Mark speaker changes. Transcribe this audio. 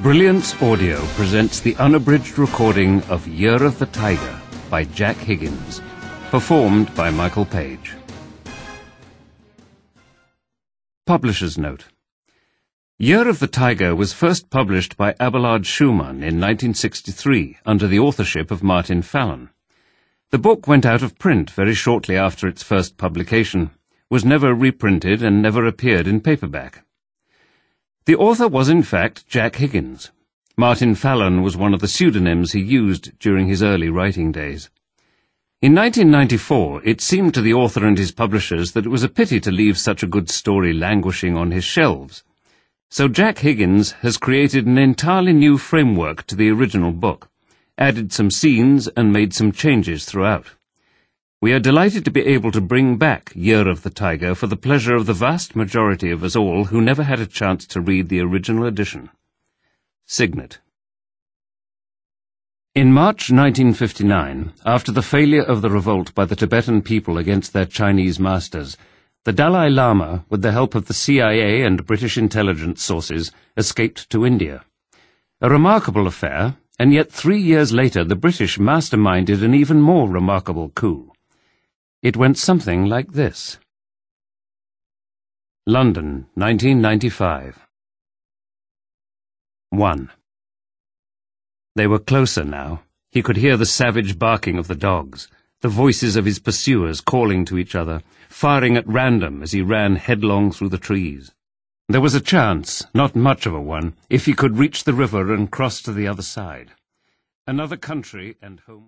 Speaker 1: Brilliance Audio presents the unabridged recording of Year of the Tiger by Jack Higgins, performed by Michael Page. Publisher's Note. Year of the Tiger was first published by Abelard Schumann in 1963 under the authorship of Martin Fallon. The book went out of print very shortly after its first publication, was never reprinted and never appeared in paperback. The author was in fact Jack Higgins. Martin Fallon was one of the pseudonyms he used during his early writing days. In 1994, it seemed to the author and his publishers that it was a pity to leave such a good story languishing on his shelves. So Jack Higgins has created an entirely new framework to the original book, added some scenes and made some changes throughout. We are delighted to be able to bring back Year of the Tiger for the pleasure of the vast majority of us all who never had a chance to read the original edition. Signet. In March 1959, after the failure of the revolt by the Tibetan people against their Chinese masters, the Dalai Lama, with the help of the CIA and British intelligence sources, escaped to India. A remarkable affair, and yet 3 years later the British masterminded an even more remarkable coup. It went something like this. London, 1995. 1. They were closer now. He could hear the savage barking of the dogs, the voices of his pursuers calling to each other, firing at random as he ran headlong through the trees. There was a chance, not much of a one, if he could reach the river and cross to the other side. Another country and home.